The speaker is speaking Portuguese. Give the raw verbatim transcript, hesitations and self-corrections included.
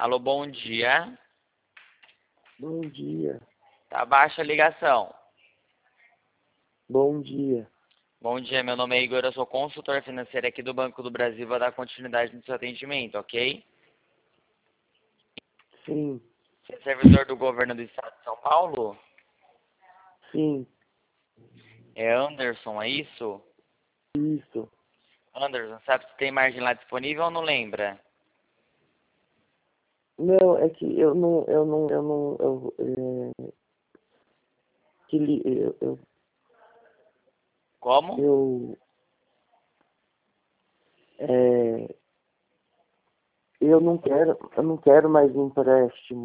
Alô, bom dia. Bom dia. Tá baixa a ligação. Bom dia. Bom dia, meu nome é Igor, eu sou consultor financeiro aqui do Banco do Brasil, vou dar continuidade no seu atendimento, ok? Sim, Você é servidor do governo do estado de São Paulo? sim, É Anderson, é isso? isso. Anderson, sabe se tem margem lá disponível ou não lembra? Não, é que eu não, eu não, eu não, eu, é, que li, eu, eu, Como? eu, é, eu não quero, eu não quero mais empréstimo.